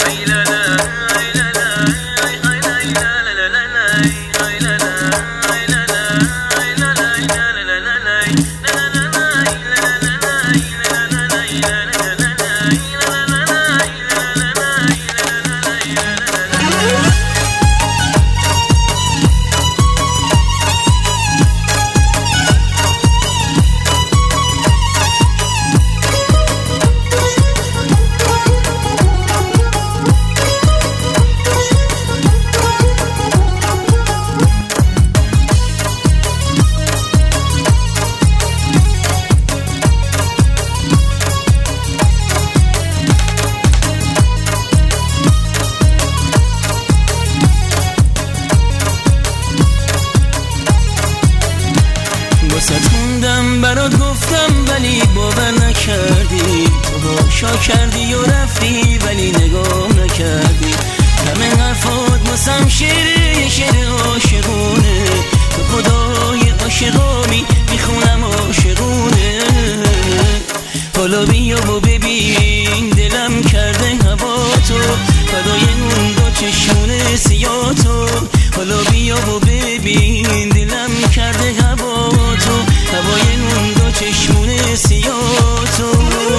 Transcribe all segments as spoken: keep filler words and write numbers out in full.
ستوندم برات گفتم ولی باور نکردی، تو شا کردی و رفتی ولی نگاه نکردی. همه حرفات واسم شعر شعر عاشقونه، تو خدای عاشقامی میخونم عاشقونه. حالا بیا و ببین دلم کرده هوا تو، فدای اون دو چشمون سیاه تو. حالا بیا و ببین دلم کرده هوا تو، هوای اون دو چشمون سیاه تو.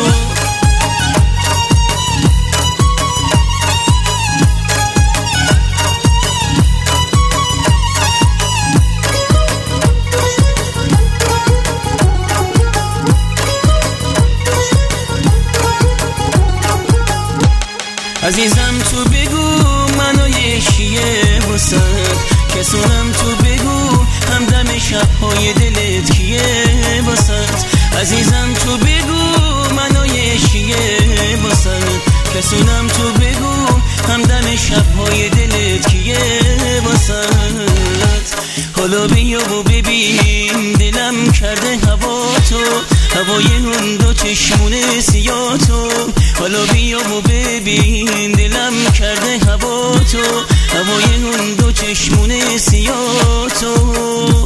عزیزم تو بگو منو یه شیه واسد، کسونم تو بگو همدم شبهای دلت کیه واسد. عزیزم تو بگو منو یه شیه واسد، کسونم تو بگو همدم شبهای دلت کیه واسد. حالا بیا و ببین دلم کرده هوا تو، هوای اون دو چشمون سیاه تو. حالا بیا و ببین دلم کرده هوا تو، هوای اون دو چشمون سیاه تو.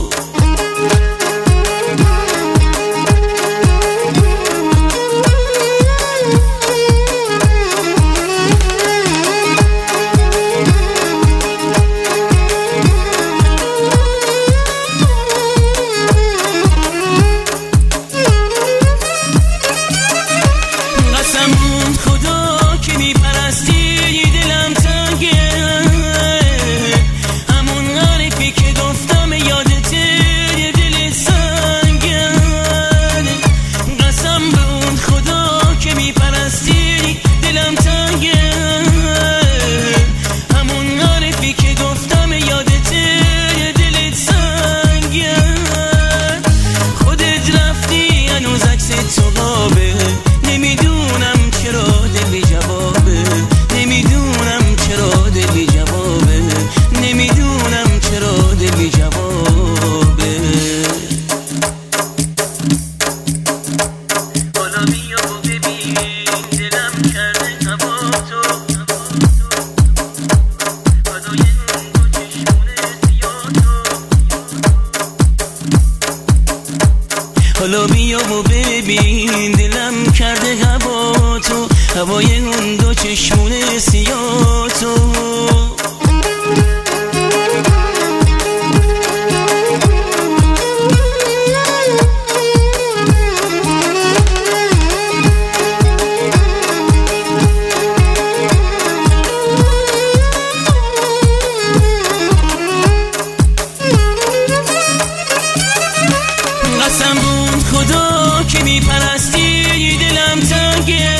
حالا بیا و ببین دلم کرده هوا تو، هوای اون دو چشمون سیاه تو. خدا که میپرستی دلم تنگه،